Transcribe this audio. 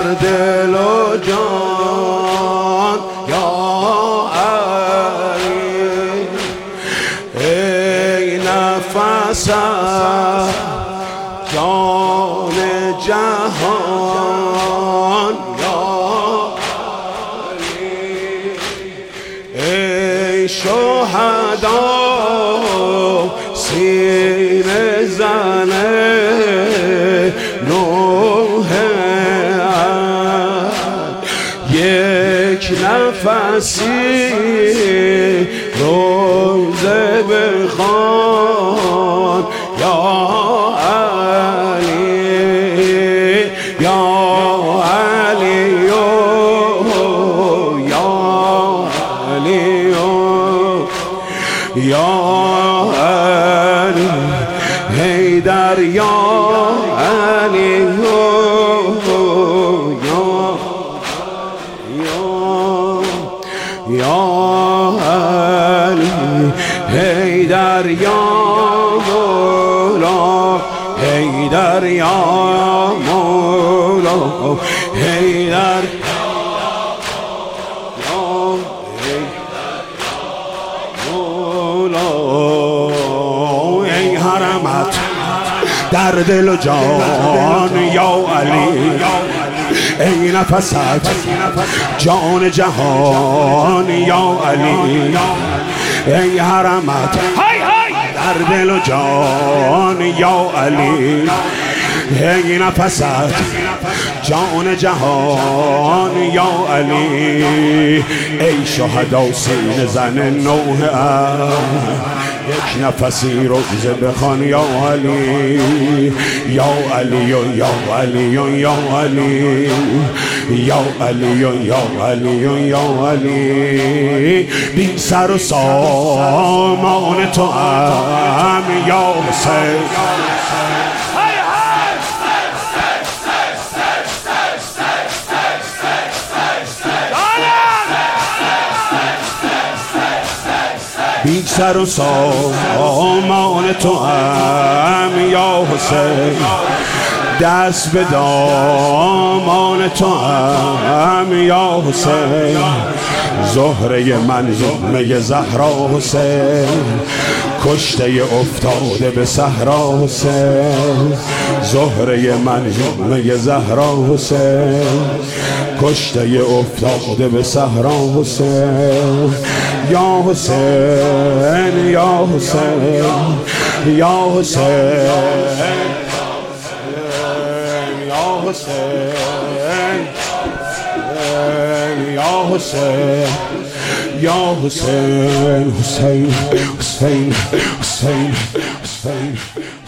دل و جان یا علی، ای نفس جان جهان یا علی، ای شهدا سینه زن نوح یک نفسی روزه بخوان یا علی، یا علی، یا علی، یا علی حیدر، یا علی، یا علی حیدر، یا مولا حیدر، یا مولا حیدر، یا مولا. ای حرمت در دل و جان یا علی، ای نفست جان جهان یا علی، ای حرمت در دل و جان یا علی، ای نفست جان جهان یا علی، ای شهدا سینه زن نوح یک نفسی روزه بخوان یا علی، یا علی، یا علی، یا علی، یا علی، یا علی، یا علی بی سر و سامان تو هم یا حسین. بی سر و سامان تو هم یا حسین، دست به دامان تو هم یا حسین، زهره من لقمه زهرا حسین، کشته افتاده به صحرا حسین، زهره من لقمه زهرا حسین، کشته افتاده به صحرا حسین، یا حسین، یا حسین، یا حسین، یا حسین، یا حسین، یا حسین، حسین، حسین، حسین، حسین.